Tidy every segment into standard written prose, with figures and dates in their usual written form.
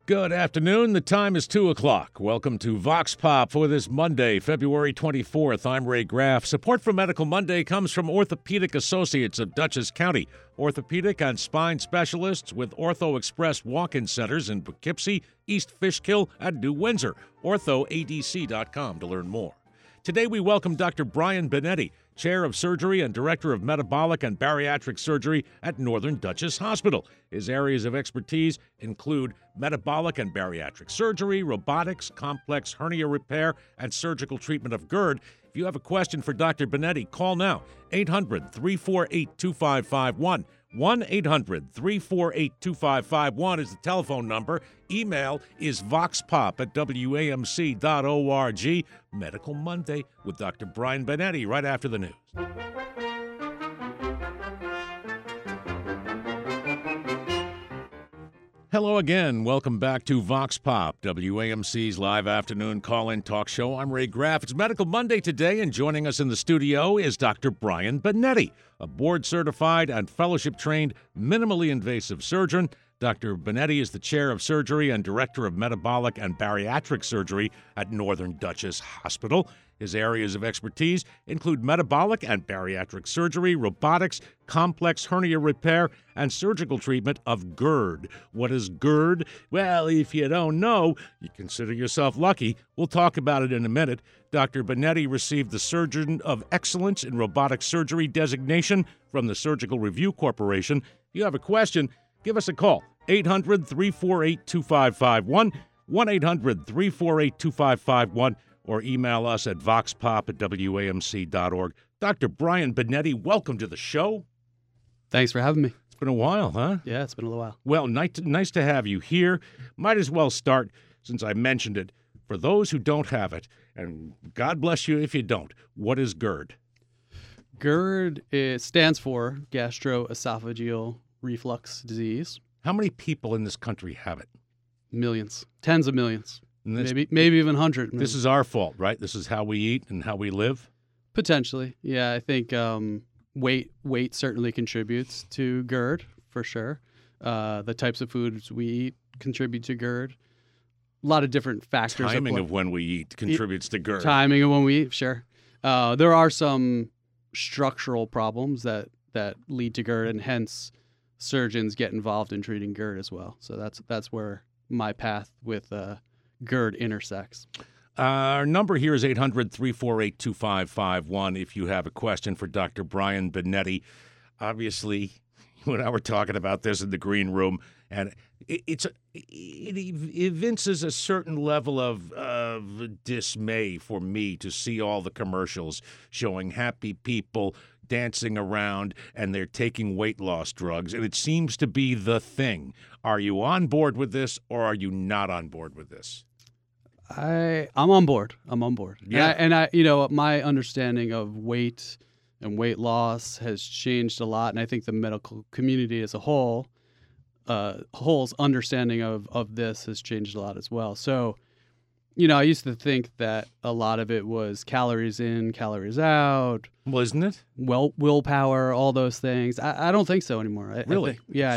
Good afternoon. The time is 2 o'clock. Welcome to Vox Pop for this Monday, February 24th. I'm Ray Graff. Support for Medical Monday comes from Orthopedic Associates of Dutchess County. Orthopedic and spine specialists with Ortho Express walk-in centers in Poughkeepsie, East Fishkill, and New Windsor. OrthoADC.com to learn more. Today we welcome Dr. Brian Benetti, Chair of Surgery and Director of Metabolic and Bariatric Surgery at Northern Dutchess Hospital. His areas of expertise include metabolic and bariatric surgery, robotics, complex hernia repair, and surgical treatment of GERD. If you have a question for Dr. Benetti, call now, 800-348-2551. 1-800-348-2551 is the telephone number. Email is voxpop@wamc.org. Medical Monday with Dr. Brian Benetti right after the news. Hello again. Welcome back to Vox Pop, WAMC's live afternoon call-in talk show. I'm Ray Graff. It's Medical Monday today, and joining us in the studio is Dr. Brian Benetti, a board-certified and fellowship-trained minimally invasive surgeon. Dr. Benetti is the Chair of Surgery and Director of Metabolic and Bariatric Surgery at Northern Dutchess Hospital. His areas of expertise include metabolic and bariatric surgery, robotics, complex hernia repair, and surgical treatment of GERD. What is GERD? Well, if you don't know, you consider yourself lucky. We'll talk about it in a minute. Dr. Benetti received the Surgeon of Excellence in Robotic Surgery designation from the Surgical Review Corporation. If you have a question, give us a call, 800-348-2551, 1-800-348-2551, or email us at voxpop@wamc.org. Dr. Brian Benetti, welcome to the show. Thanks for having me. It's been a while, huh? Yeah, it's been a little while. Well, nice to have you here. Might as well start, since I mentioned it, for those who don't have it, and God bless you if you don't, what is GERD? GERD stands for gastroesophageal reflux disease. How many people in this country have it? Millions. Tens of millions. Maybe even 100 million. This is our fault, right? This is how we eat and how we live? Potentially. Yeah, I think weight certainly contributes to GERD, for sure. The types of foods we eat contribute to GERD. A lot of different factors. Timing of when we eat contributes to GERD. Timing of when we eat, sure. There are some structural problems that lead to GERD, and hence surgeons get involved in treating GERD as well. So that's where my path with GERD intersects. Our number here is 800-348-2551 if you have a question for Dr. Brian Benetti. Obviously, you and I were talking about this in the green room, and it evinces a certain level of dismay for me to see all the commercials showing happy people dancing around and they're taking weight loss drugs, and it seems to be the thing. Are you on board with this, or are you not on board with this? I'm on board. Yeah. And I my understanding of weight and weight loss has changed a lot, and I think the medical community as a whole's understanding of this has changed a lot as well. So, I used to think that a lot of it was calories in, calories out. Well, isn't it? Willpower, all those things. I don't think so anymore. Really?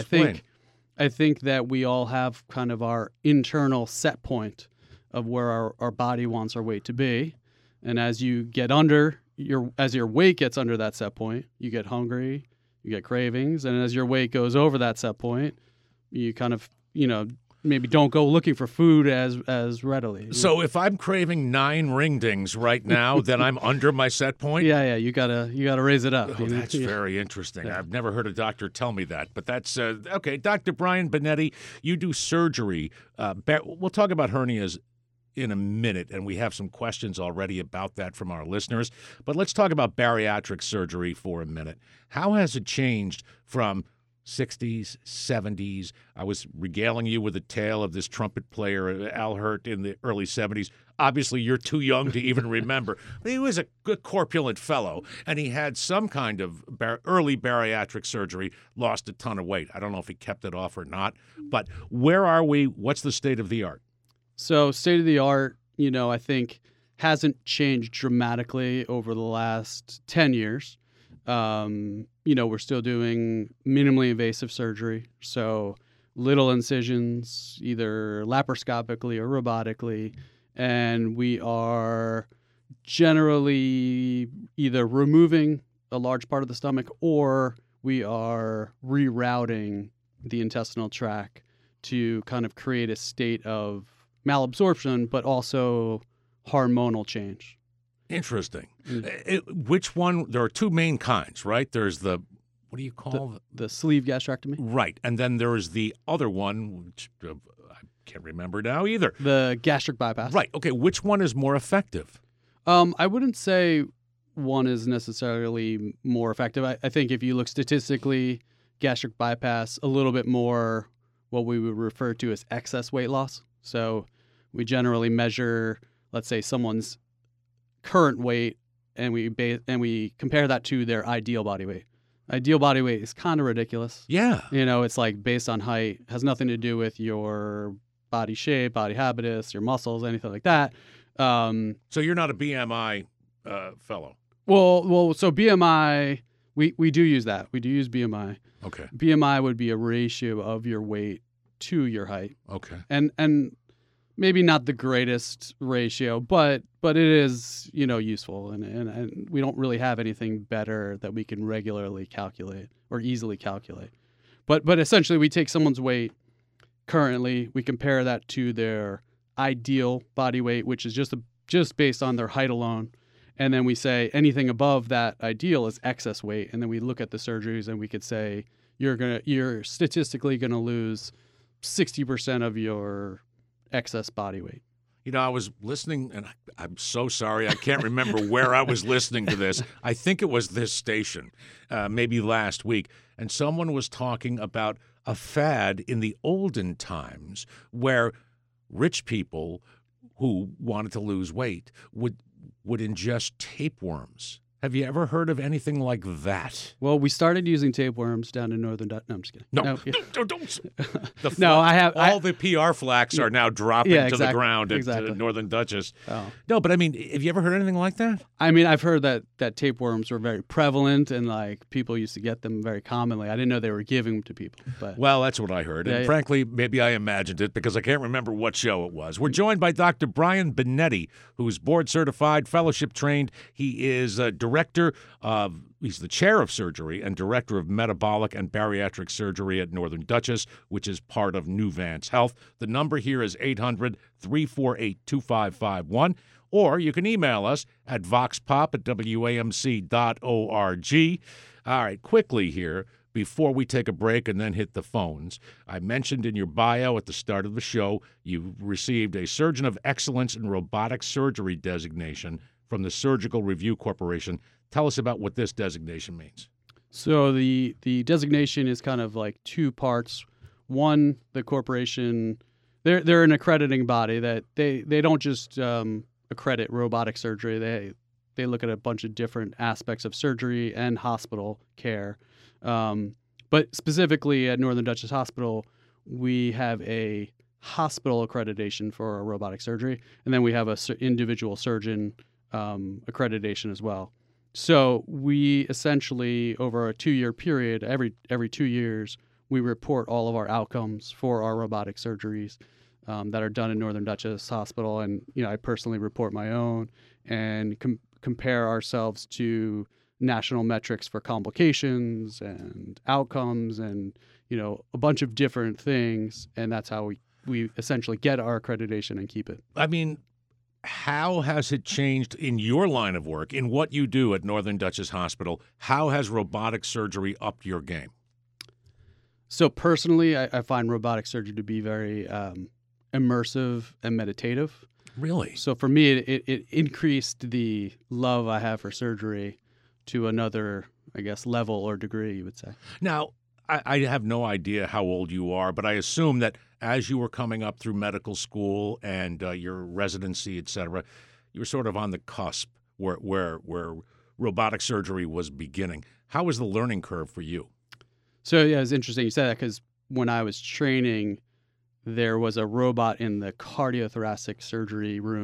I think that we all have kind of our internal set point of where our body wants our weight to be. And as you get as your weight gets under that set point, you get hungry, you get cravings. And as your weight goes over that set point, you kind of, maybe don't go looking for food as readily. So if I'm craving 9 ring dings right now, then I'm under my set point? Yeah, you gotta raise it up. Oh, that's very interesting. Yeah. I've never heard a doctor tell me that, but that's okay. Dr. Brian Benetti, you do surgery. We'll talk about hernias in a minute, and we have some questions already about that from our listeners. But let's talk about bariatric surgery for a minute. How has it changed from 60s, 70s? I was regaling you with a tale of this trumpet player, Al Hirt, in the early 70s. Obviously, you're too young to even remember. He was a good corpulent fellow, and he had some kind of early bariatric surgery, lost a ton of weight. I don't know if he kept it off or not, but where are we? What's the state of the art? So state of the art, I think hasn't changed dramatically over the last 10 years. We're still doing minimally invasive surgery. So little incisions, either laparoscopically or robotically, and we are generally either removing a large part of the stomach or we are rerouting the intestinal tract to kind of create a state of malabsorption, but also hormonal change. Interesting. Which one? There are two main kinds, right? There's the, what do you call the sleeve gastrectomy? Right. And then there is the other one, which I can't remember now either. The gastric bypass. Right. Okay. Which one is more effective? I wouldn't say one is necessarily more effective. I think if you look statistically, gastric bypass, a little bit more what we would refer to as excess weight loss. So we generally measure, let's say, someone's current weight, and we compare that to their ideal body weight. Ideal body weight is kind of ridiculous. Yeah. It's like based on height, has nothing to do with your body shape, body habitus, your muscles, anything like that. So you're not a BMI fellow? Well, so BMI, we do use that. We do use BMI. Okay. BMI would be a ratio of your weight to your height. Okay. And maybe not the greatest ratio, but it is, useful. And we don't really have anything better that we can regularly calculate or easily calculate. But essentially we take someone's weight currently, we compare that to their ideal body weight, which is just based on their height alone. And then we say anything above that ideal is excess weight. And then we look at the surgeries and we could say you're statistically going to lose 60% of your excess body weight. I was listening, and I'm so sorry. I can't remember where I was listening to this. I think it was this station, maybe last week. And someone was talking about a fad in the olden times where rich people who wanted to lose weight would ingest tapeworms. Have you ever heard of anything like that? Well, we started using tapeworms down in northern Dutch. No, I'm just kidding. Don't. No, I have all the PR flags are now dropping to the ground at Northern Dutchess. Oh. No, but I mean, have you ever heard anything like that? I mean, I've heard that tapeworms were very prevalent and like people used to get them very commonly. I didn't know they were giving them to people. But well, that's what I heard. And frankly, maybe I imagined it because I can't remember what show it was. We're joined by Dr. Brian Benetti, who's board certified, fellowship trained. He is a he's the chair of surgery and director of metabolic and bariatric surgery at Northern Dutchess, which is part of Nuvance Health. The number here is 800-348-2551, or you can email us at voxpop@wamc.org. All right, quickly here, before we take a break and then hit the phones, I mentioned in your bio at the start of the show, you received a Surgeon of Excellence in Robotic Surgery designation from the Surgical Review Corporation. Tell us about what this designation means. So the designation is kind of like two parts. One, the corporation, they're an accrediting body that they don't just accredit robotic surgery. They look at a bunch of different aspects of surgery and hospital care. But specifically at Northern Dutchess Hospital, we have a hospital accreditation for our robotic surgery, and then we have a individual surgeon accreditation as well. So we essentially, over a 2-year period, every 2 years, we report all of our outcomes for our robotic surgeries that are done in Northern Dutchess Hospital, and I personally report my own and compare ourselves to national metrics for complications and outcomes, and a bunch of different things, and that's how we essentially get our accreditation and keep it. I mean, how has it changed in your line of work, in what you do at Northern Dutchess Hospital? How has robotic surgery upped your game? So personally, I find robotic surgery to be very immersive and meditative. Really? So for me, it increased the love I have for surgery to another, I guess, level or degree, you would say. Now, I have no idea how old you are, but I assume that as you were coming up through medical school and your residency, et cetera, you were sort of on the cusp where robotic surgery was beginning. How was the learning curve for you? So, yeah, it's interesting you said that because when I was training, there was a robot in the cardiothoracic surgery room,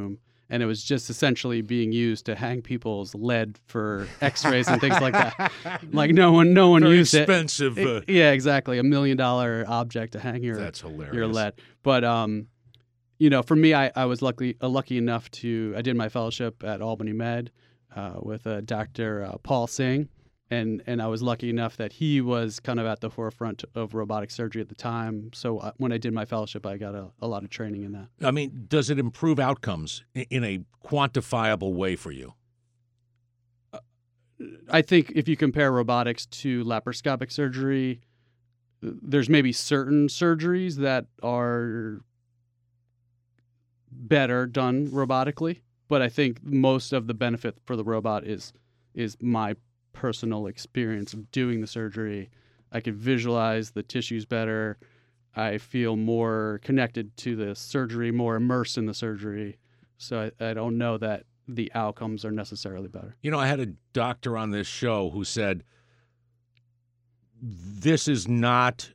and it was just essentially being used to hang people's lead for X-rays and things like that. Like no one Very used expensive. it. Yeah, exactly, $1 million object to hang That's hilarious. your lead. But for me, I was lucky enough to I did my fellowship at Albany Med with Dr. Paul Singh. And I was lucky enough that he was kind of at the forefront of robotic surgery at the time. So when I did my fellowship, I got a lot of training in that. I mean, does it improve outcomes in a quantifiable way for you? I think if you compare robotics to laparoscopic surgery, there's maybe certain surgeries that are better done robotically. But I think most of the benefit for the robot is my personal experience of doing the surgery. I could visualize the tissues better. I feel more connected to the surgery, more immersed in the surgery. So I don't know that the outcomes are necessarily better. I had a doctor on this show who said, this is not,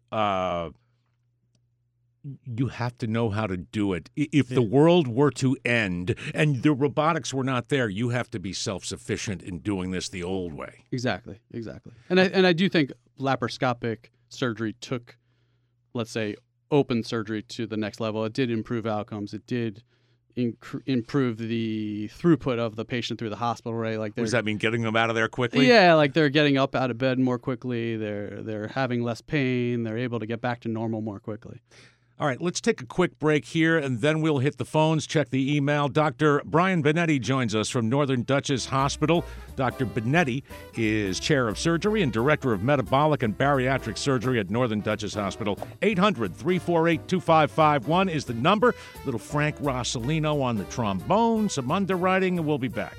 you have to know how to do it. If the world were to end and the robotics were not there, you have to be self-sufficient in doing this the old way. Exactly. And I do think laparoscopic surgery took, let's say, open surgery to the next level. It did improve outcomes. It did improve the throughput of the patient through the hospital, right? Like, does that mean getting them out of there quickly? Yeah, like they're getting up out of bed more quickly. They're having less pain. They're able to get back to normal more quickly. All right, let's take a quick break here, and then we'll hit the phones, check the email. Dr. Brian Benetti joins us from Northern Dutchess Hospital. Dr. Benetti is chair of surgery and director of metabolic and bariatric surgery at Northern Dutchess Hospital. 800-348-2551 is the number. Little Frank Rossellino on the trombone, some underwriting, and we'll be back.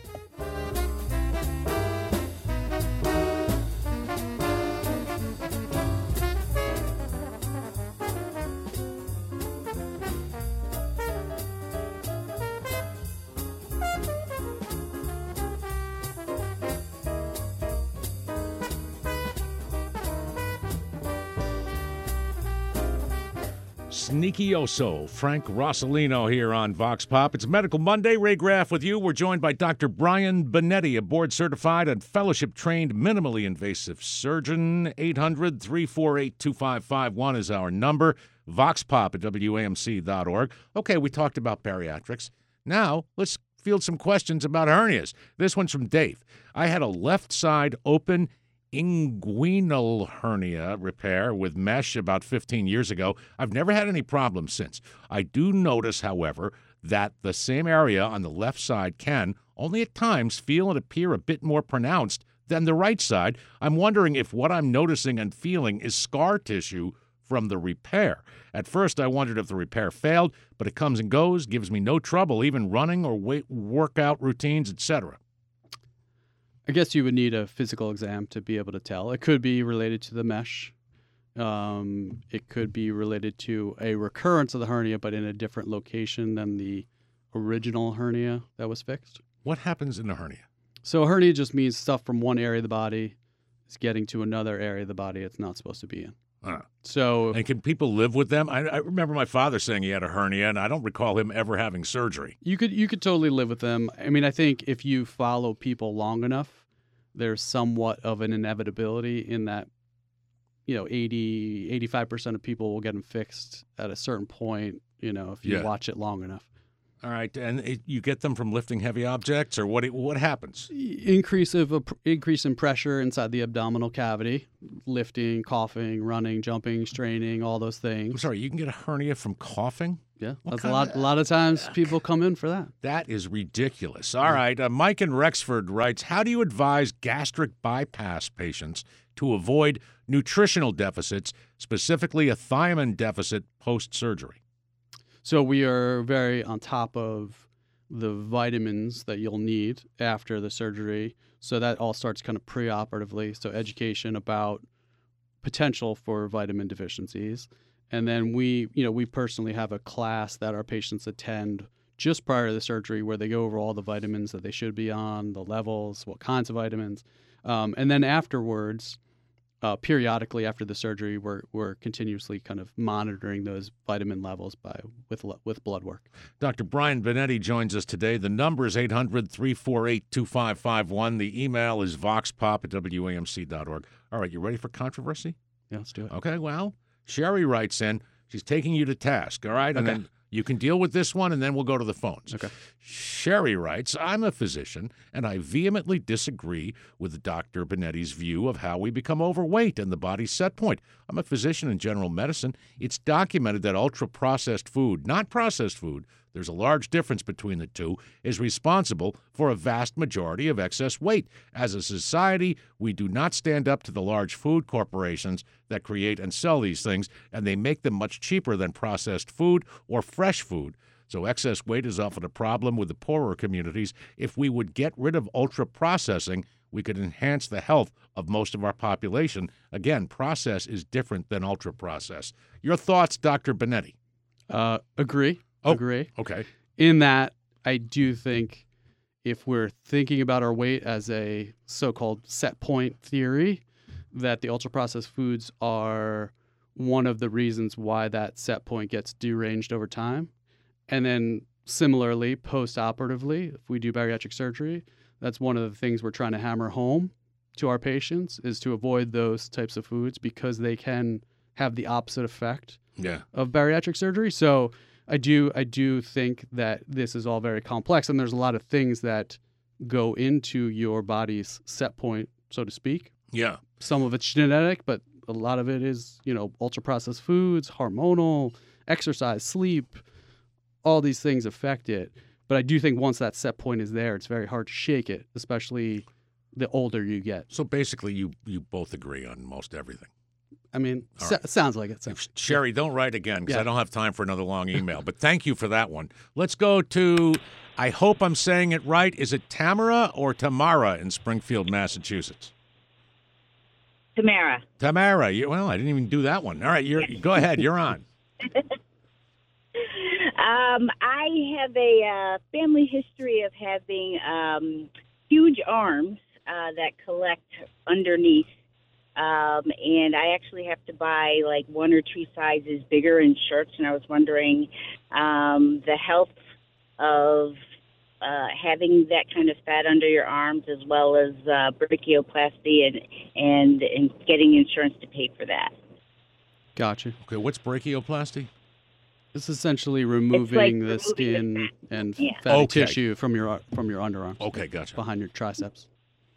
Sneakioso, Frank Rossellino here on Vox Pop. It's Medical Monday. Ray Graff with you. We're joined by Dr. Brian Benetti, a board-certified and fellowship-trained minimally invasive surgeon. 800-348-2551 is our number. VoxPop at WAMC.org. Okay, we talked about bariatrics. Now, let's field some questions about hernias. This one's from Dave. I had a left side open inguinal hernia repair with mesh about 15 years ago. I've never had any problems since. I do notice, however, that the same area on the left side can, only at times, feel and appear a bit more pronounced than the right side. I'm wondering if what I'm noticing and feeling is scar tissue from the repair. At first, I wondered if the repair failed, but it comes and goes, gives me no trouble, even running or workout routines, etc. I guess you would need a physical exam to be able to tell. It could be related to the mesh. It could be related to a recurrence of the hernia, but in a different location than the original hernia that was fixed. What happens in a hernia? So a hernia just means stuff from one area of the body is getting to another area of the body it's not supposed to be in. And can people live with them? I remember my father saying he had a hernia, and I don't recall him ever having surgery. You could totally live with them. I mean, I think if you follow people long enough, there's somewhat of an inevitability in that, 85% of people will get them fixed at a certain point, if you watch it long enough. All right, and you get them from lifting heavy objects, or what happens? Increase in pressure inside the abdominal cavity, lifting, coughing, running, jumping, straining, all those things. I'm sorry, you can get a hernia from coughing? Yeah, that's a lot of times people come in for that. That is ridiculous. All right, Mike in Rexford writes, how do you advise gastric bypass patients to avoid nutritional deficits, specifically a thiamine deficit post-surgery? So we are very on top of the vitamins that you'll need after the surgery. So that all starts kind of preoperatively. So education about potential for vitamin deficiencies. And then we personally have a class that our patients attend just prior to the surgery where they go over all the vitamins that they should be on, the levels, what kinds of vitamins. And then afterwards, periodically after the surgery, we're continuously kind of monitoring those vitamin levels with blood work. Dr. Brian Benetti joins us today. The number is 800-348-2551. The email is voxpop@wamc.org. All right, you ready for controversy? Yeah, let's do it. Okay, well, Sherry writes in. She's taking you to task, all right? And Okay. then you can deal with this one, and then we'll go to the phones. Okay. Sherry writes, I'm a physician, and I vehemently disagree with Dr. Benetti's view of how we become overweight and the body's set point. I'm a physician in general medicine. It's documented that ultra-processed food, not processed food, there's a large difference between the two, is responsible for a vast majority of excess weight. As a society, we do not stand up to the large food corporations that create and sell these things, and they make them much cheaper than processed food or fresh food. So excess weight is often a problem with the poorer communities. If we would get rid of ultra-processing, we could enhance the health of most of our population. Again, process is different than ultra-process. Your thoughts, Dr. Benetti? Agree. Oh. Agree. Okay. In that, I do think if we're thinking about our weight as a so-called set point theory, that the ultra-processed foods are one of the reasons why that set point gets deranged over time. And then similarly, post-operatively, if we do bariatric surgery, that's one of the things we're trying to hammer home to our patients is to avoid those types of foods because they can have the opposite effect of bariatric surgery. So I do think that this is all very complex, and there's a lot of things that go into your body's set point, so to speak. Yeah. Some of it's genetic, but a lot of it is, ultra-processed foods, hormonal, exercise, sleep, all these things affect it. But I do think once that set point is there, it's very hard to shake it, especially the older you get. So basically, you both agree on most everything. I mean, All right. sounds like it. Sherry, don't write again because Yeah. I don't have time for another long email. But thank you for that one. Let's go to, I hope I'm saying it right. Is it Tamara or Tamara in Springfield, Massachusetts? Tamara. Tamara. Well, I didn't even do that one. All right, go ahead. You're on. I have a family history of having huge arms that collect underneath. And I actually have to buy like 1 or 2 sizes bigger in shirts. And I was wondering the health of having that kind of fat under your arms, as well as brachioplasty and getting insurance to pay for that. Gotcha. Okay, what's brachioplasty? It's essentially removing the skin and fatty Okay. tissue from your underarms. Okay, gotcha. Behind your triceps.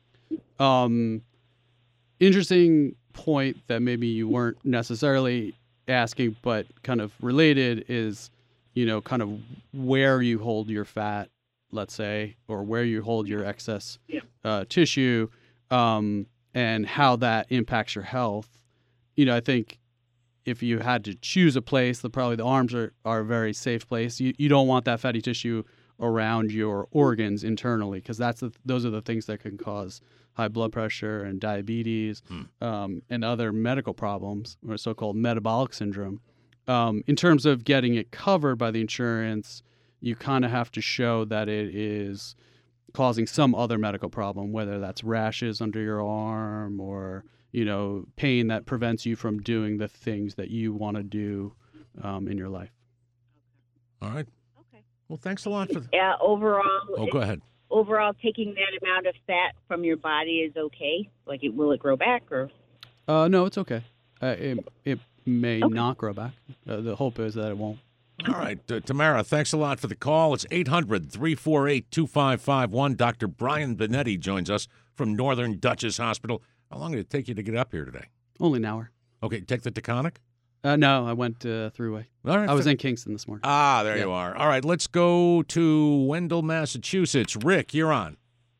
Interesting point that maybe you weren't necessarily asking, but kind of related is, kind of where you hold your fat, let's say, or where you hold your excess tissue, and how that impacts your health. I think if you had to choose a place, probably the arms are a very safe place. You don't want that fatty tissue around your organs internally, because those are the things that can cause high blood pressure and diabetes and other medical problems, or so-called metabolic syndrome. In terms of getting it covered by the insurance, you kind of have to show that it is causing some other medical problem, whether that's rashes under your arm or pain that prevents you from doing the things that you want to do in your life. All right. Okay. Well, thanks a lot for Overall, go ahead. Overall, taking that amount of fat from your body is okay? Like, will it grow back? Or No, it's okay. It may not grow back. The hope is that it won't. All right, Tamara, thanks a lot for the call. It's 800-348-2551. Dr. Brian Benetti joins us from Northern Dutchess Hospital. How long did it take you to get up here today? Only an hour. Okay, take the Taconic? No, I went Thruway. All right. I was in Kingston this morning. There you are. All right, let's go to Wendell, Massachusetts. Rick, you're on.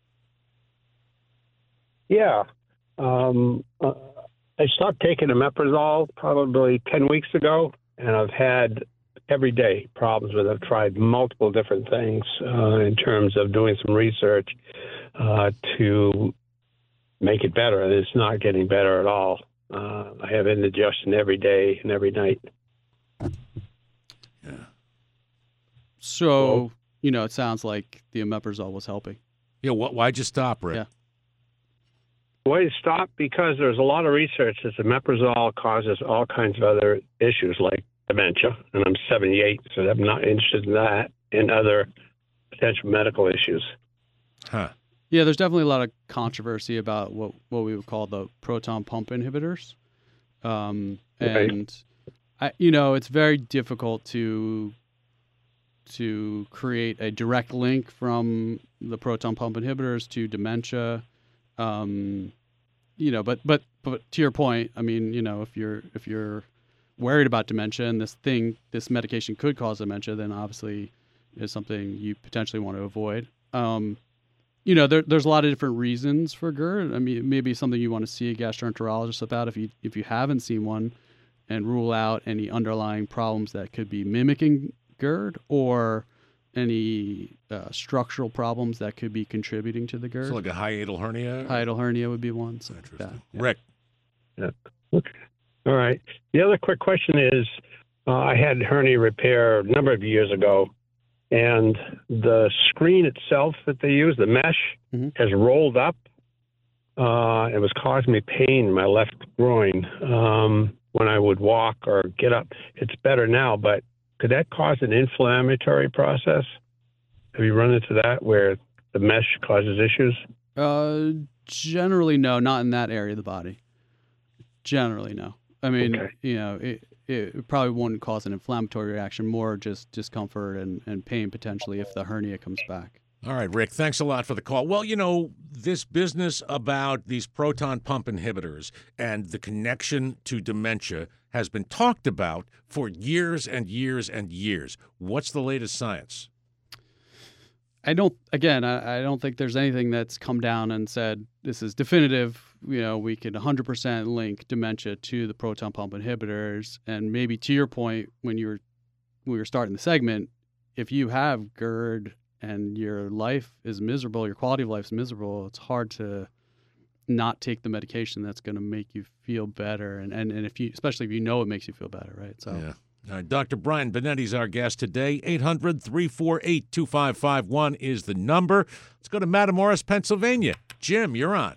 Yeah. I stopped taking omeprazole probably 10 weeks ago, and I've had everyday problems with it. I've tried multiple different things in terms of doing some research to make it better, and it's not getting better at all. I have indigestion every day and every night. Yeah. So, it sounds like the omeprazole was helping. Yeah, why'd you stop, Rick? Yeah. Well, it stopped because there's a lot of research that omeprazole causes all kinds of other issues like dementia, and I'm 78, so I'm not interested in that, and other potential medical issues. Huh. Yeah, there's definitely a lot of controversy about what we would call the proton pump inhibitors. And it's very difficult to create a direct link from the proton pump inhibitors to dementia. But to your point, I mean, if you're worried about dementia and this medication could cause dementia, then obviously is something you potentially want to avoid. There's a lot of different reasons for GERD. I mean, maybe something you want to see a gastroenterologist about if you haven't seen one, and rule out any underlying problems that could be mimicking GERD or any structural problems that could be contributing to the GERD. So like a hiatal hernia? Hiatal hernia would be one. So interesting. Yeah. Rick. Yeah. Okay. All right. The other quick question is, I had hernia repair a number of years ago, and the screen itself that they use, the mesh, has rolled up. It was causing me pain in my left groin when I would walk or get up. It's better now, but could that cause an inflammatory process? Have you run into that where the mesh causes issues? Generally, no, not in that area of the body. Generally, no. I mean, okay. It probably wouldn't cause an inflammatory reaction, more just discomfort and pain potentially if the hernia comes back. All right, Rick, thanks a lot for the call. Well, this business about these proton pump inhibitors and the connection to dementia has been talked about for years and years and years. What's the latest science? I don't think there's anything that's come down and said this is definitive. We can 100% link dementia to the proton pump inhibitors. And maybe to your point, when we were starting the segment, if you have GERD and your life is miserable, your quality of life is miserable, it's hard to not take the medication that's going to make you feel better. And if you, especially if it makes you feel better, right? So. Yeah. All right, Dr. Brian Benetti is our guest today. 800-348-2551 is the number. Let's go to Matamoros, Pennsylvania. Jim, you're on.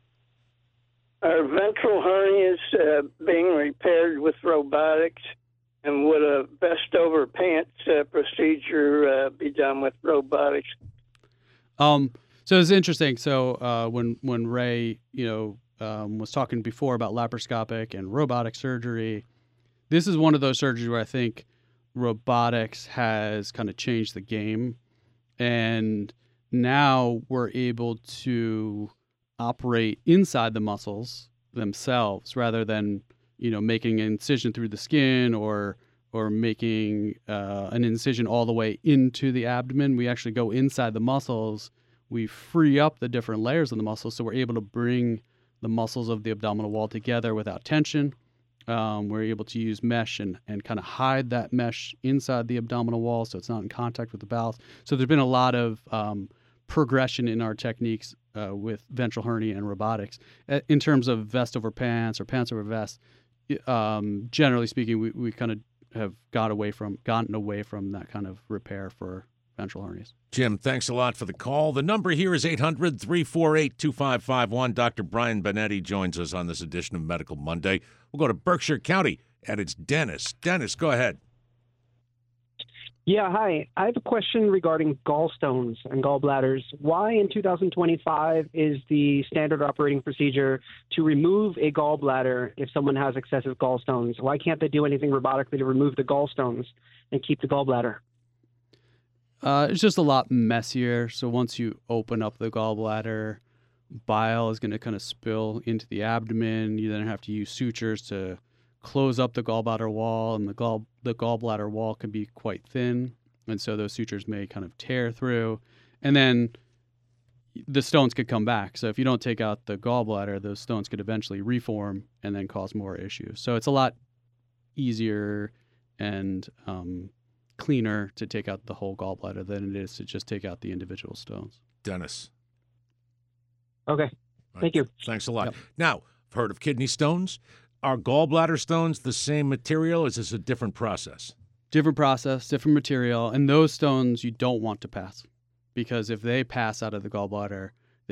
Are ventral hernias being repaired with robotics? And would a vest over pants procedure be done with robotics? So it's interesting. So when Ray, was talking before about laparoscopic and robotic surgery, this is one of those surgeries where I think robotics has kind of changed the game. And now we're able to operate inside the muscles themselves rather than, making an incision through the skin or making an incision all the way into the abdomen. We actually go inside the muscles. We free up the different layers of the muscles, so we're able to bring the muscles of the abdominal wall together without tension. We're able to use mesh and kind of hide that mesh inside the abdominal wall so it's not in contact with the bowels. So there's been a lot of progression in our techniques with ventral hernia and robotics. In terms of vest over pants or pants over vest, generally speaking, we kind of have gotten away from that kind of repair for ventral hernias. Jim, thanks a lot for the call. The number here is 800-348-2551. Dr. Brian Benetti joins us on this edition of Medical Monday. We'll go to Berkshire County, and it's Dennis. Dennis, go ahead. Yeah, hi. I have a question regarding gallstones and gallbladders. Why in 2025 is the standard operating procedure to remove a gallbladder if someone has excessive gallstones? Why can't they do anything robotically to remove the gallstones and keep the gallbladder? It's just a lot messier. So once you open up the gallbladder, bile is going to kind of spill into the abdomen. You then have to use sutures to close up the gallbladder wall, and the gallbladder wall can be quite thin, and so those sutures may kind of tear through, and then the stones could come back. So if you don't take out the gallbladder, those stones could eventually reform and then cause more issues. So it's a lot easier and cleaner to take out the whole gallbladder than it is to just take out the individual stones. Dennis. Okay. Thank you. Thanks a lot. Yep. Now, I've heard of kidney stones. Are gallbladder stones the same material? Is this a different process? Different process, different material. And those stones you don't want to pass, because if they pass out of the gallbladder,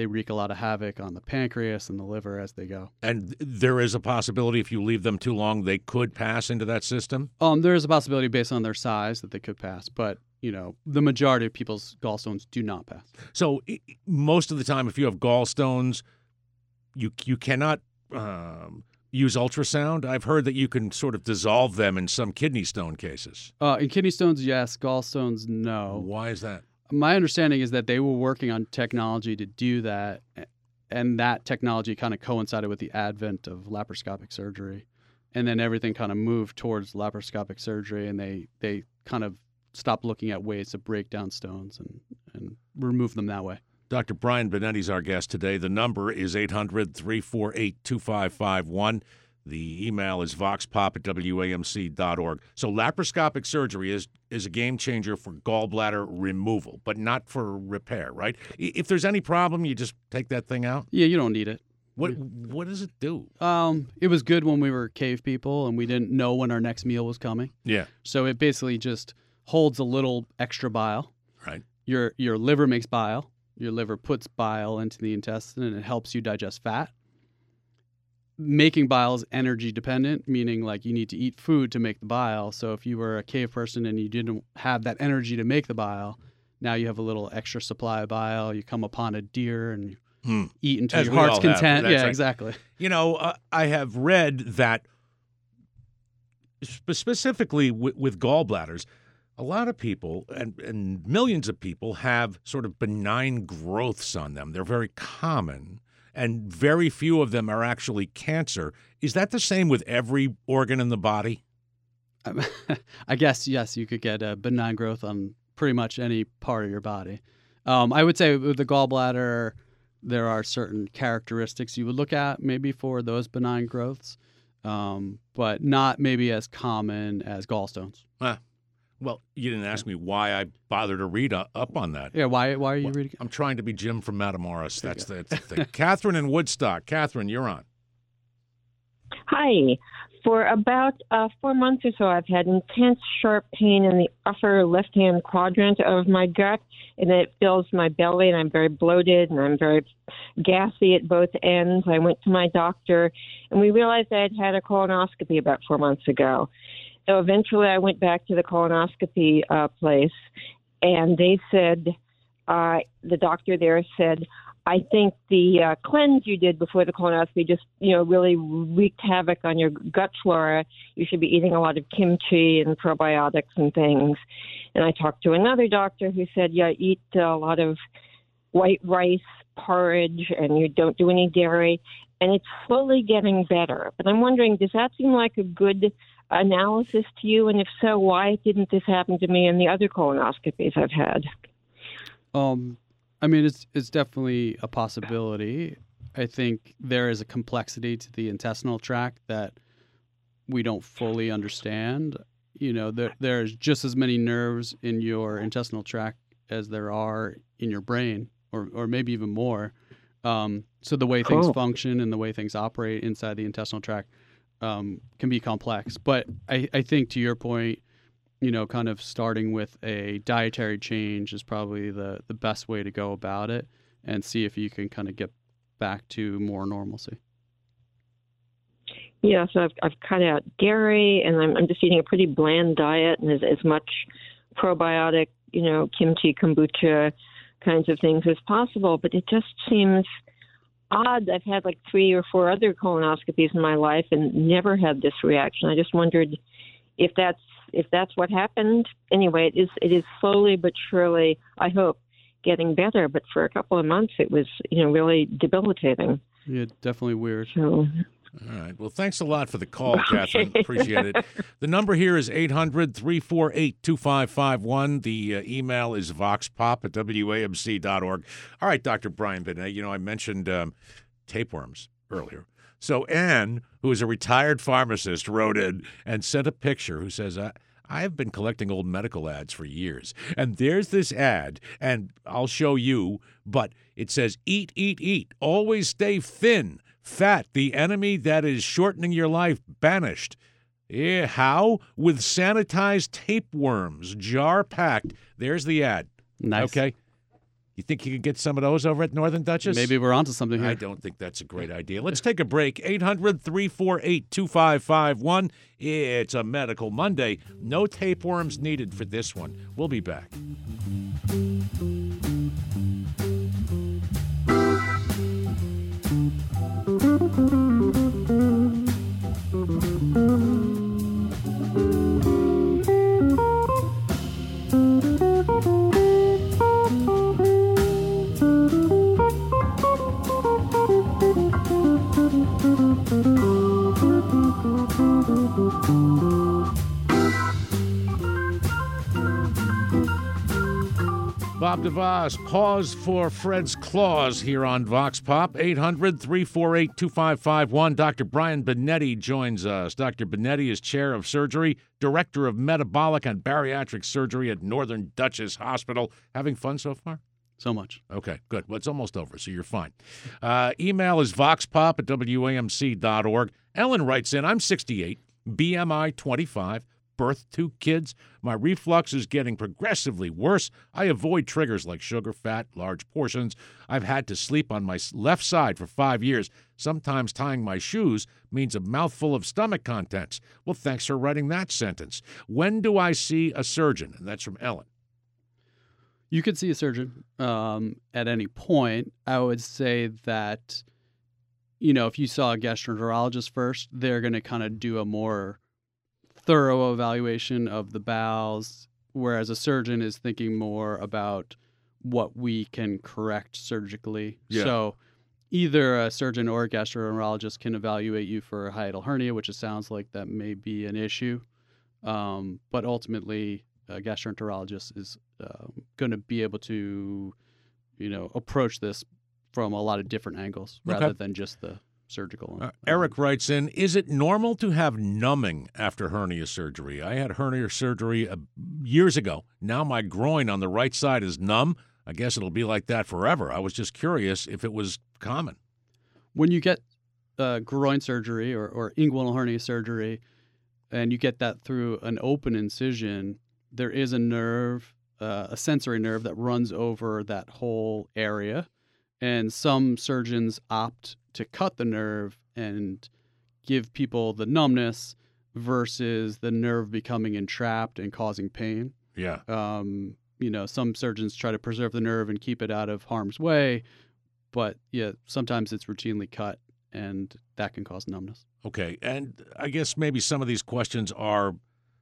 they wreak a lot of havoc on the pancreas and the liver as they go. And there is a possibility if you leave them too long, they could pass into that system? There is a possibility based on their size that they could pass, but the majority of people's gallstones do not pass. So most of the time, if you have gallstones, you cannot use ultrasound. I've heard that you can sort of dissolve them in some kidney stone cases. In kidney stones, yes. Gallstones, no. Why is that? My understanding is that they were working on technology to do that, and that technology kind of coincided with the advent of laparoscopic surgery. And then everything kind of moved towards laparoscopic surgery, and they kind of stopped looking at ways to break down stones and remove them that way. Dr. Brian Benetti's our guest today. The number is 800-348-2551. The email is voxpop@wamc.org. So laparoscopic surgery is a game changer for gallbladder removal, but not for repair, right? If there's any problem, you just take that thing out? Yeah, you don't need it. What does it do? It was good when we were cave people and we didn't know when our next meal was coming. Yeah. So it basically just holds a little extra bile. Right. Your liver makes bile. Your liver puts bile into the intestine and it helps you digest fat. Making bile is energy dependent, meaning like you need to eat food to make the bile. So if you were a cave person and you didn't have that energy to make the bile, now you have a little extra supply of bile. You come upon a deer and you eat until your heart's content. Yeah, right. Exactly. I have read that specifically with gallbladders, a lot of people and millions of people have sort of benign growths on them. They're very common, and very few of them are actually cancer. Is that the same with every organ in the body? I guess, yes, you could get a benign growth on pretty much any part of your body. I would say with the gallbladder, there are certain characteristics you would look at maybe for those benign growths, but not maybe as common as gallstones. Well, you didn't ask me why I bothered to read up on that. Yeah, why are you reading? I'm trying to be Jim from Matamoros. That's the thing. Catherine in Woodstock. Catherine, you're on. Hi. For about 4 months or so, I've had intense, sharp pain in the upper left-hand quadrant of my gut, and it fills my belly, and I'm very bloated, and I'm very gassy at both ends. I went to my doctor, and we realized I had had a colonoscopy about 4 months ago. So eventually I went back to the colonoscopy place, and they said, the doctor there said, I think the cleanse you did before the colonoscopy just, really wreaked havoc on your gut flora. You should be eating a lot of kimchi and probiotics and things. And I talked to another doctor who said, eat a lot of white rice, porridge, and you don't do any dairy. And it's slowly getting better. But I'm wondering, does that seem like a good analysis to you? And if so, why didn't this happen to me in the other colonoscopies I've had? I mean, it's definitely a possibility. I think there is a complexity to the intestinal tract that we don't fully understand. There's just as many nerves in your intestinal tract as there are in your brain, or maybe even more. So the way things function and the way things operate inside the intestinal tract can be complex. But I think, to your point, kind of starting with a dietary change is probably the best way to go about it, and see if you can kind of get back to more normalcy. Yeah, so I've cut out dairy, and I'm just eating a pretty bland diet, and as much probiotic, kimchi, kombucha kinds of things as possible. But it just seems odd. I've had like 3 or 4 other colonoscopies in my life and never had this reaction. I just wondered if that's what happened. Anyway, it is slowly but surely, I hope, getting better. But for a couple of months, it was, really debilitating. Yeah, definitely weird. So, all right. Well, thanks a lot for the call, Catherine. Appreciate it. The number here is 800-348-2551. The email is voxpop@wamc.org. All right, Dr. Brian Benet, I mentioned tapeworms earlier. So Anne, who is a retired pharmacist, wrote in and sent a picture who says, I've been collecting old medical ads for years. And there's this ad, and I'll show you, but it says, eat, eat, eat. Always stay thin. Fat, the enemy that is shortening your life, banished. Yeah, how? With sanitized tapeworms, jar packed. There's the ad. Nice. Okay. You think you could get some of those over at Northern Duchess? Maybe we're onto something here. I don't think that's a great idea. Let's take a break. 800-348-2551. It's a Medical Monday. No tapeworms needed for this one. We'll be back. Bob DeVos, pause for Fred's Claws here on Vox Pop. 800-348-2551. Dr. Brian Benetti joins us. Dr. Benetti is chair of surgery, director of metabolic and bariatric surgery at Northern Duchess Hospital. Having fun so far? So much. Okay, good. Well, it's almost over, so you're fine. Email is voxpop@wamc.org. Ellen writes in, I'm 68, BMI 25, birth 2 kids. My reflux is getting progressively worse. I avoid triggers like sugar, fat, large portions. I've had to sleep on my left side for 5 years. Sometimes tying my shoes means a mouthful of stomach contents. Well, thanks for writing that sentence. When do I see a surgeon? And that's from Ellen. You could see a surgeon at any point. I would say that, if you saw a gastroenterologist first, they're going to kind of do a more thorough evaluation of the bowels, whereas a surgeon is thinking more about what we can correct surgically. Yeah. So either a surgeon or a gastroenterologist can evaluate you for a hiatal hernia, which it sounds like that may be an issue. But ultimately, a gastroenterologist is going to be able to, approach this from a lot of different angles rather than just the surgical one. Eric writes in, is it normal to have numbing after hernia surgery? I had hernia surgery years ago. Now my groin on the right side is numb. I guess it'll be like that forever. I was just curious if it was common. When you get groin surgery or inguinal hernia surgery, and you get that through an open incision, there is a nerve, a sensory nerve that runs over that whole area. And some surgeons opt to cut the nerve and give people the numbness versus the nerve becoming entrapped and causing pain. Yeah. Some surgeons try to preserve the nerve and keep it out of harm's way, but sometimes it's routinely cut, and that can cause numbness. Okay, and I guess maybe some of these questions are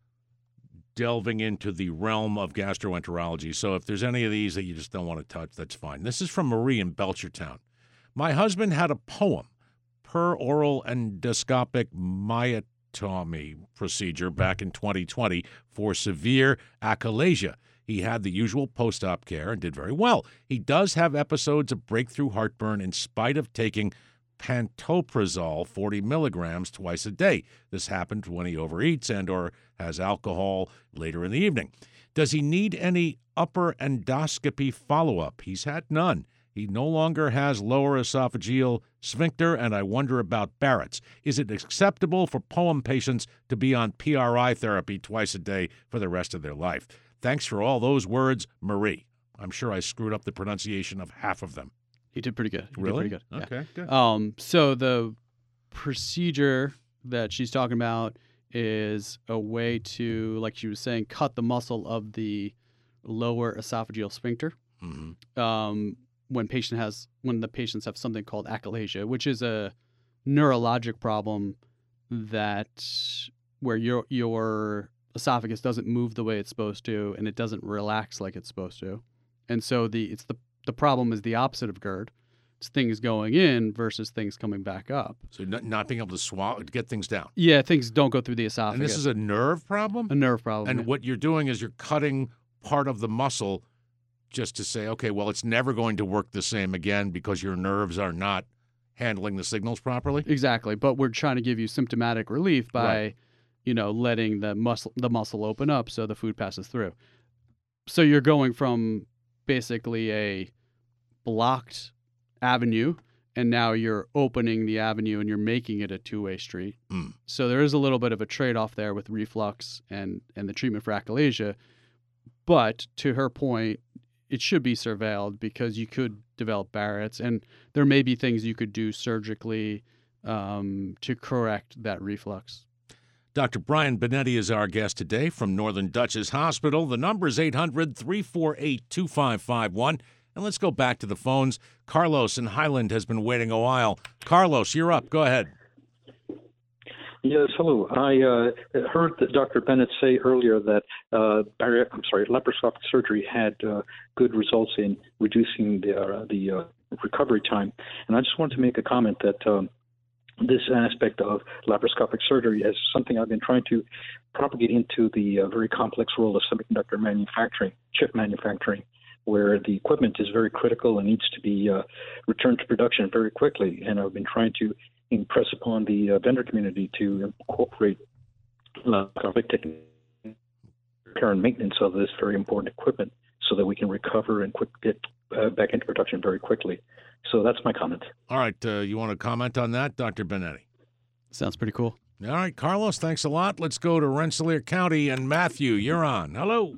delving into the realm of gastroenterology. So if there's any of these that you just don't want to touch, that's fine. This is from Marie in Belchertown. My husband had a POEM, per-oral endoscopic myotomy procedure back in 2020 for severe achalasia. He had the usual post-op care and did very well. He does have episodes of breakthrough heartburn in spite of taking pantoprazole 40 milligrams twice a day. This happened when he overeats and or has alcohol later in the evening. Does he need any upper endoscopy follow-up? He's had none. He no longer has lower esophageal sphincter, and I wonder about Barrett's. Is it acceptable for POEM patients to be on PRI therapy twice a day for the rest of their life? Thanks for all those words, Marie. I'm sure I screwed up the pronunciation of half of them. You did pretty good. Really? Did pretty good. Okay, good. So the procedure that she's talking about is a way to, like she was saying, cut the muscle of the lower esophageal sphincter. Mm-hmm. When the patients have something called achalasia, which is a neurologic problem where your esophagus doesn't move the way it's supposed to, and it doesn't relax like it's supposed to, and so the problem is the opposite of GERD. It's things going in versus things coming back up. So not being able to swallow, to get things down. Yeah, things don't go through the esophagus. And this is a nerve problem? A nerve problem. And what you're doing is you're cutting part of the muscle just to say, okay, well, it's never going to work the same again because your nerves are not handling the signals properly? Exactly. But we're trying to give you symptomatic relief by, letting the muscle open up so the food passes through. So you're going from basically a blocked avenue, and now you're opening the avenue and you're making it a two-way street. Mm. So there is a little bit of a trade-off there with reflux and the treatment for achalasia. But to her point, it should be surveilled because you could develop Barrett's, and there may be things you could do surgically to correct that reflux. Dr. Brian Benetti is our guest today from Northern Dutchess Hospital. The number is 800-348-2551. And let's go back to the phones. Carlos in Highland has been waiting a while. Carlos, you're up. Go ahead. Yes, hello. I heard that Dr. Bennett say earlier that laparoscopic surgery had good results in reducing the recovery time. And I just wanted to make a comment that this aspect of laparoscopic surgery is something I've been trying to propagate into the very complex world of semiconductor manufacturing, chip manufacturing, where the equipment is very critical and needs to be returned to production very quickly. And I've been trying to impress upon the vendor community to incorporate laparoscopic technique, repair and maintenance of this very important equipment so that we can recover and get back into production very quickly. So that's my comment. All right. You want to comment on that, Dr. Benetti? Sounds pretty cool. All right, Carlos, thanks a lot. Let's go to Rensselaer County, and Matthew, you're on. Hello.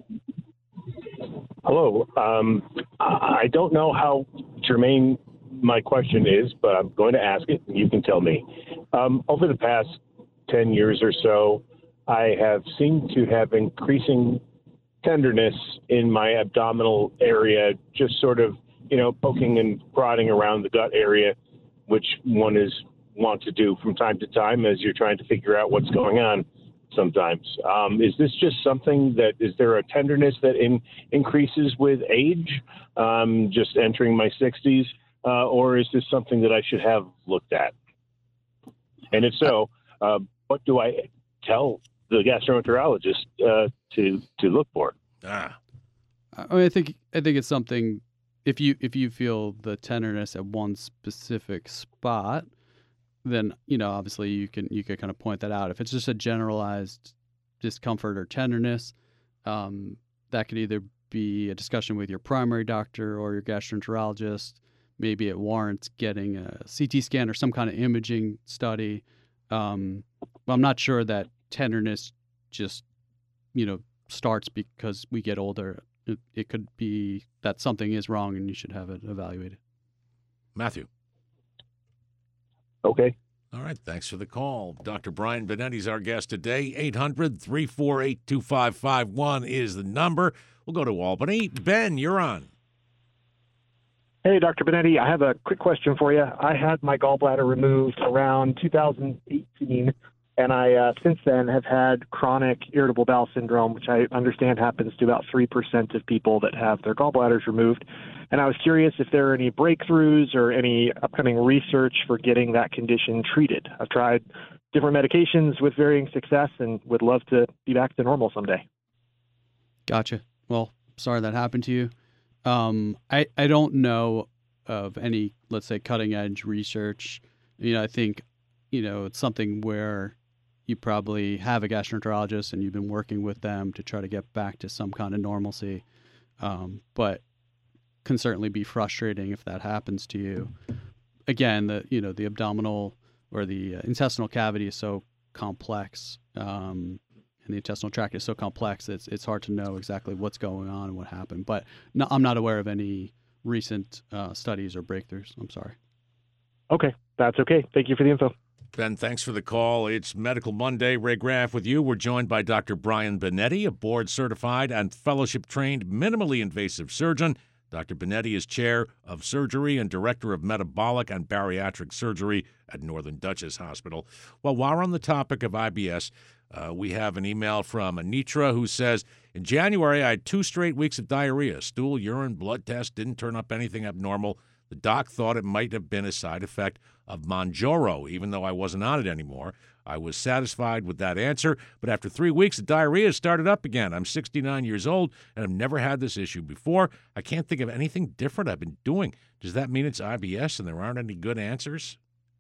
Hello. I don't know how germane my question is, but I'm going to ask it, and you can tell me. Over the past 10 years or so, I have seemed to have increasing tenderness in my abdominal area, just sort of, poking and prodding around the gut area, which one wants to do from time to time as you're trying to figure out what's going on sometimes. Is this just something is there a tenderness that increases with age, just entering my 60s, or is this something that I should have looked at? And if so, what do I tell the gastroenterologist to look for? I mean, I think it's something. If you feel the tenderness at one specific spot, then obviously you can kind of point that out. If it's just a generalized discomfort or tenderness, that could either be a discussion with your primary doctor or your gastroenterologist. Maybe it warrants getting a CT scan or some kind of imaging study. I'm not sure that tenderness just starts because we get older. It could be that something is wrong and you should have it evaluated. Matthew. Okay. All right. Thanks for the call. Dr. Brian Benetti's our guest today. 800-348-2551 is the number. We'll go to Albany. Ben, you're on. Hey, Dr. Benetti. I have a quick question for you. I had my gallbladder removed around 2018. And I, since then, have had chronic irritable bowel syndrome, which I understand happens to about 3% of people that have their gallbladders removed. And I was curious if there are any breakthroughs or any upcoming research for getting that condition treated. I've tried different medications with varying success and would love to be back to normal someday. Gotcha. Well, sorry that happened to you. I don't know of any, let's say, cutting-edge research. I think, it's something where you probably have a gastroenterologist and you've been working with them to try to get back to some kind of normalcy, but can certainly be frustrating if that happens to you. Again, the abdominal or the intestinal cavity is so complex, and the intestinal tract is so complex that it's hard to know exactly what's going on and what happened. But no, I'm not aware of any recent studies or breakthroughs. I'm sorry. Okay, that's okay. Thank you for the info. Ben, thanks for the call. It's Medical Monday. Ray Graff with you. We're joined by Dr. Brian Benetti, a board-certified and fellowship-trained minimally invasive surgeon. Dr. Benetti is chair of surgery and director of metabolic and bariatric surgery at Northern Dutchess Hospital. Well, while we're on the topic of IBS, we have an email from Anitra who says, in January, I had 2 straight weeks of diarrhea. Stool, urine, blood test didn't turn up anything abnormal. The doc thought it might have been a side effect of Mounjaro, even though I wasn't on it anymore. I was satisfied with that answer, but after 3 weeks, the diarrhea started up again. I'm 69 years old, and I've never had this issue before. I can't think of anything different I've been doing. Does that mean it's IBS and there aren't any good answers?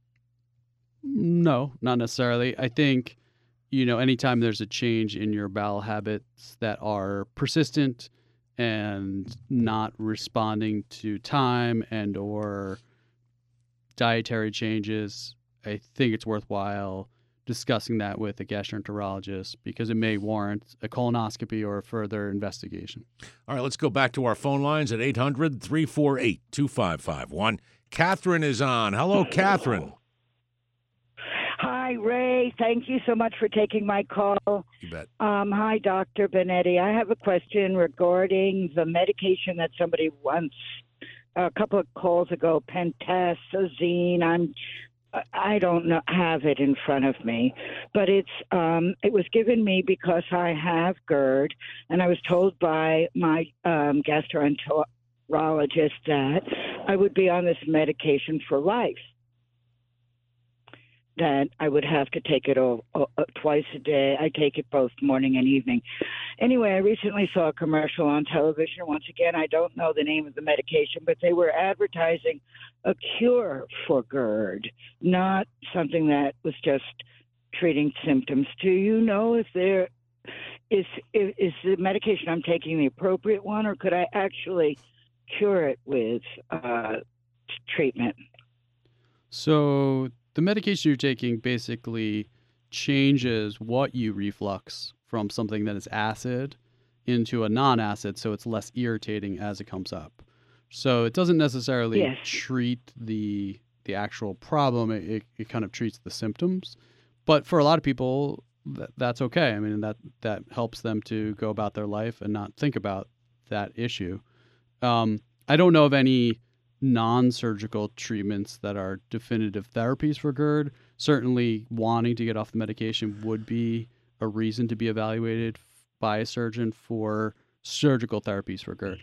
No, not necessarily. I think, anytime there's a change in your bowel habits that are persistent and not responding to time and or dietary changes, I think it's worthwhile discussing that with a gastroenterologist because it may warrant a colonoscopy or further investigation. All right, let's go back to our phone lines at 800-348-2551. Catherine is on. Hello, Catherine. Hi, Ray. Thank you so much for taking my call. You bet. Hi, Dr. Benetti. I have a question regarding the medication that somebody once, a couple of calls ago, pentazocine. I don't know, have it in front of me, but it was given me because I have GERD, and I was told by my gastroenterologist that I would be on this medication for life, that I would have to take it twice a day. I take it both morning and evening. Anyway, I recently saw a commercial on television. Once again, I don't know the name of the medication, but they were advertising a cure for GERD, not something that was just treating symptoms. Do you know if there is the medication I'm taking the appropriate one, or could I actually cure it with treatment? So the medication you're taking basically changes what you reflux from something that is acid into a non-acid, so it's less irritating as it comes up. So it doesn't necessarily treat the actual problem. It kind of treats the symptoms. But for a lot of people, that's okay. I mean, that helps them to go about their life and not think about that issue. I don't know of any non-surgical treatments that are definitive therapies for GERD. Certainly wanting to get off the medication would be a reason to be evaluated by a surgeon for surgical therapies for GERD.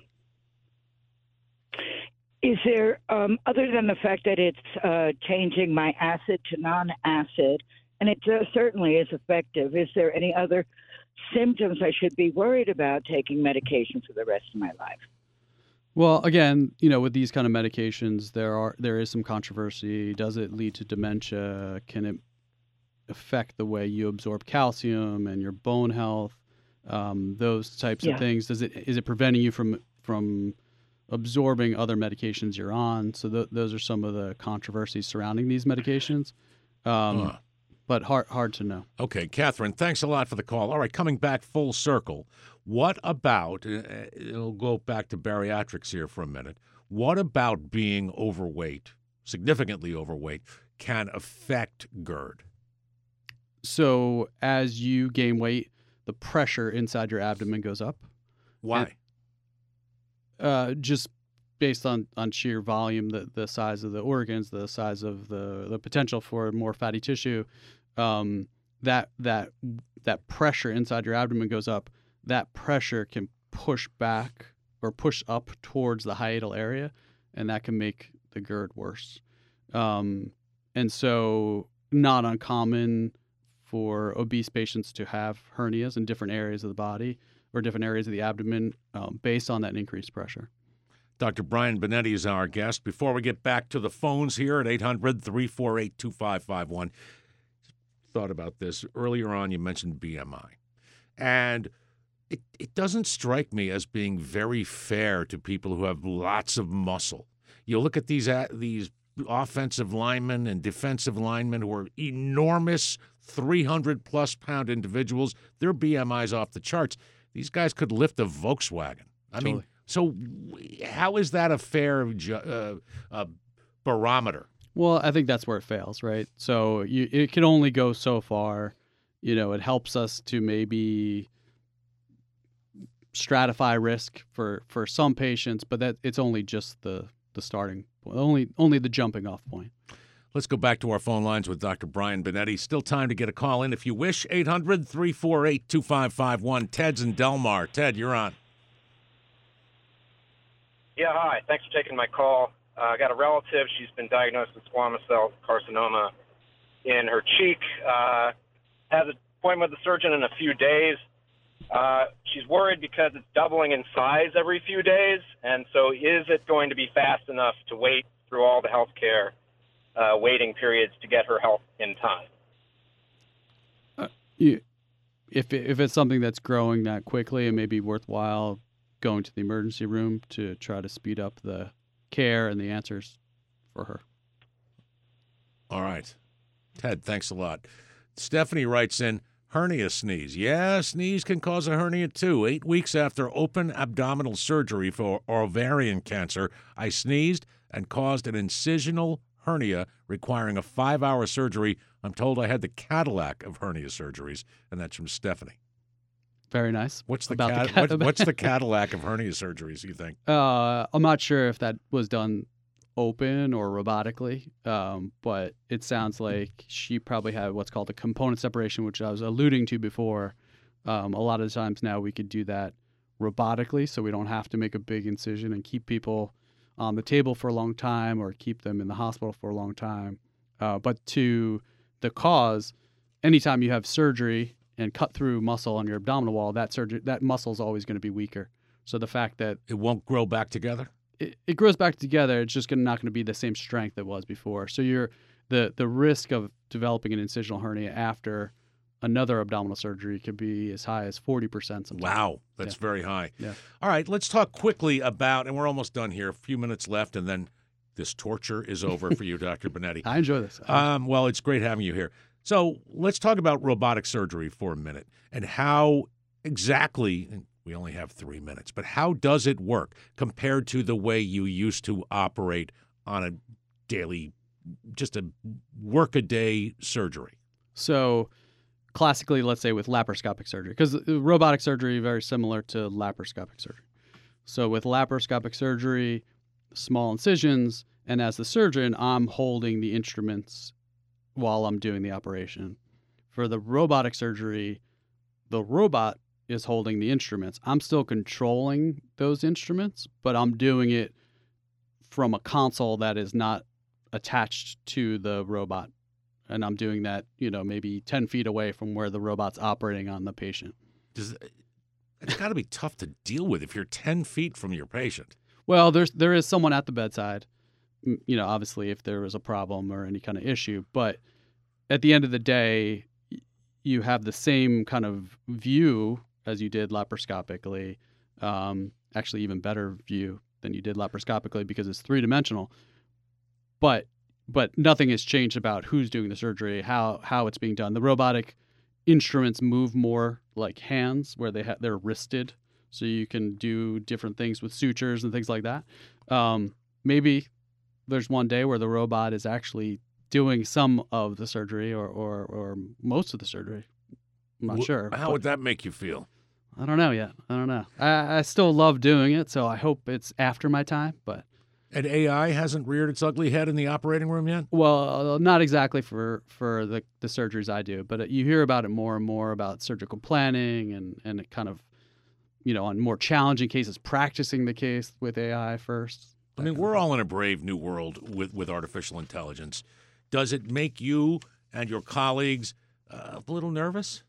Is there, other than the fact that it's changing my acid to non-acid, and it certainly is effective, is there any other symptoms I should be worried about taking medication for the rest of my life? Well, again, with these kind of medications, there is some controversy. Does it lead to dementia? Can it affect the way you absorb calcium and your bone health? Those types of things. Is it preventing you from absorbing other medications you're on? So those are some of the controversies surrounding these medications. But hard to know. Okay, Catherine, thanks a lot for the call. All right, coming back full circle, what about, it'll go back to bariatrics here for a minute, what about being overweight, significantly overweight, can affect GERD? So as you gain weight, the pressure inside your abdomen goes up. Why? Just based on sheer volume, the size of the organs, the size of the potential for more fatty tissue, that pressure inside your abdomen goes up. That pressure can push back or push up towards the hiatal area, and that can make the GERD worse. And so not uncommon for obese patients to have hernias in different areas of the body or different areas of the abdomen based on that increased pressure. Dr. Brian Benetti is our guest. Before we get back to the phones here at 800-348-2551, thought about this. Earlier on, you mentioned BMI. And it doesn't strike me as being very fair to people who have lots of muscle. You look at these offensive linemen and defensive linemen who are enormous 300-plus pound individuals. Their BMI's off the charts. These guys could lift a Volkswagen. I mean, so how is that a fair barometer? Well, I think that's where it fails, right? So it can only go so far. It helps us to maybe stratify risk for some patients, but that it's only just the starting point, only the jumping off point. Let's go back to our phone lines with Dr. Brian Benetti. Still time to get a call in if you wish. 800-348-2551. Ted's in Delmar. Ted, you're on. Yeah, hi. Thanks for taking my call. I got a relative. She's been diagnosed with squamous cell carcinoma in her cheek. Has an appointment with the surgeon in a few days. She's worried because it's doubling in size every few days, and so is it going to be fast enough to wait through all the health care waiting periods to get her help in time? If it's something that's growing that quickly, it may be worthwhile going to the emergency room to try to speed up the care and the answers for her. All right. Ted, thanks a lot. Stephanie writes in, hernia sneeze. Yeah, sneeze can cause a hernia too. 8 weeks after open abdominal surgery for ovarian cancer, I sneezed and caused an incisional hernia requiring a 5-hour surgery. I'm told I had the Cadillac of hernia surgeries, and that's from Stephanie. Very nice. What's the About what's the Cadillac of hernia surgeries, you think? I'm not sure if that was done open or robotically, but it sounds like she probably had what's called a component separation, which I was alluding to before. A lot of times now we could do that robotically, so we don't have to make a big incision and keep people on the table for a long time or keep them in the hospital for a long time. But to the cause, anytime you have surgery and cut through muscle on your abdominal wall, that muscle is always going to be weaker. So the fact that it won't grow back together? It grows back together. It's just not going to be the same strength it was before. So the risk of developing an incisional hernia after another abdominal surgery could be as high as 40% sometimes. Wow, that's very high. Yeah. All right, let's talk quickly about, and we're almost done here, a few minutes left, and then this torture is over for you, Dr. Benetti. I enjoy this. Well, it's great having you here. So let's talk about robotic surgery for a minute and how exactly, and we only have 3 minutes, but how does it work compared to the way you used to operate on a daily, just a work-a-day surgery? So classically, let's say with laparoscopic surgery, because robotic surgery is very similar to laparoscopic surgery. So with laparoscopic surgery, small incisions, and as the surgeon, I'm holding the instruments while I'm doing the operation. For the robotic surgery, the robot is holding the instruments. I'm still controlling those instruments, but I'm doing it from a console that is not attached to the robot. And I'm doing that, maybe 10 feet away from where the robot's operating on the patient. It's got to be tough to deal with if you're 10 feet from your patient. Well, there is someone at the bedside, obviously if there was a problem or any kind of issue. But at the end of the day, you have the same kind of view as you did laparoscopically, actually even better view than you did laparoscopically because it's three-dimensional. But nothing has changed about who's doing the surgery, how it's being done. The robotic instruments move more like hands, where they're wristed, so you can do different things with sutures and things like that. Maybe there's one day where the robot is actually doing some of the surgery or most of the surgery. I'm not sure. How would that make you feel? I don't know yet. I don't know. I still love doing it, so I hope it's after my time, but... And AI hasn't reared its ugly head in the operating room yet? Well, not exactly for the surgeries I do, but you hear about it more and more about surgical planning and it kind of, on more challenging cases, practicing the case with AI first. I mean, we're all in a brave new world with artificial intelligence. Does it make you and your colleagues a little nervous?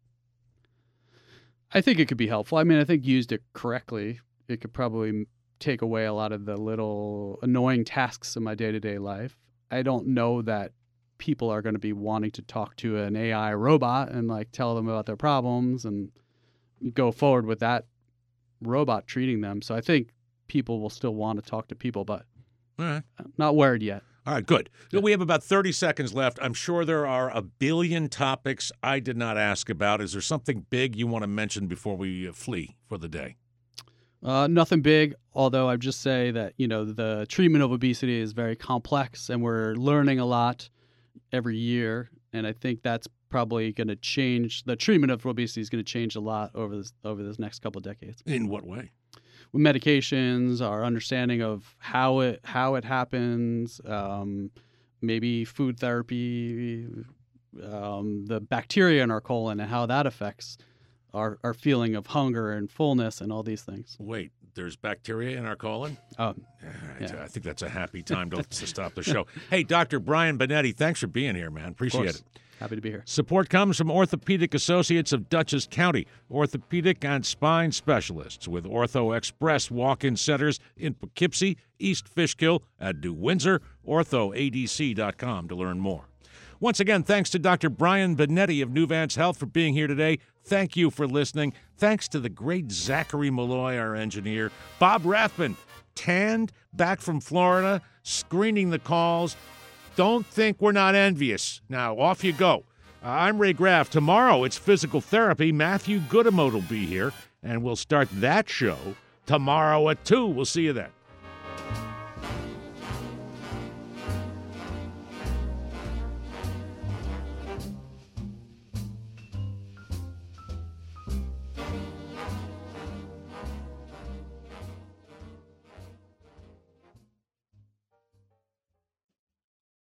I think it could be helpful. I mean, I think used it correctly, it could probably take away a lot of the little annoying tasks in my day-to-day life. I don't know that people are going to be wanting to talk to an AI robot and tell them about their problems and go forward with that robot treating them. So I think people will still want to talk to people, but I'm not worried yet. All right, good. Yeah. We have about 30 seconds left. I'm sure there are a billion topics I did not ask about. Is there something big you want to mention before we flee for the day? Nothing big, although I'd just say that, the treatment of obesity is very complex and we're learning a lot every year. And I think that's probably going to change. The treatment of obesity is going to change a lot over this next couple of decades. In what way? With medications, our understanding of how it happens, maybe food therapy, the bacteria in our colon and how that affects our feeling of hunger and fullness and all these things. Wait, there's bacteria in our colon? Oh, yeah. I think that's a happy time to stop the show. Hey, Dr. Brian Benetti, thanks for being here, man. Appreciate it. Happy to be here. Support comes from Orthopedic Associates of Dutchess County, orthopedic and spine specialists with Ortho Express walk-in centers in Poughkeepsie, East Fishkill, and New Windsor. OrthoADC.com to learn more. Once again, thanks to Dr. Brian Benetti of Nuvance Health for being here today. Thank you for listening. Thanks to the great Zachary Malloy, our engineer. Bob Rathman, tanned, back from Florida, screening the calls. Don't think we're not envious. Now, off you go. I'm Ray Graff. Tomorrow it's physical therapy. Matthew Goodemote will be here, and we'll start that show tomorrow at 2. We'll see you then.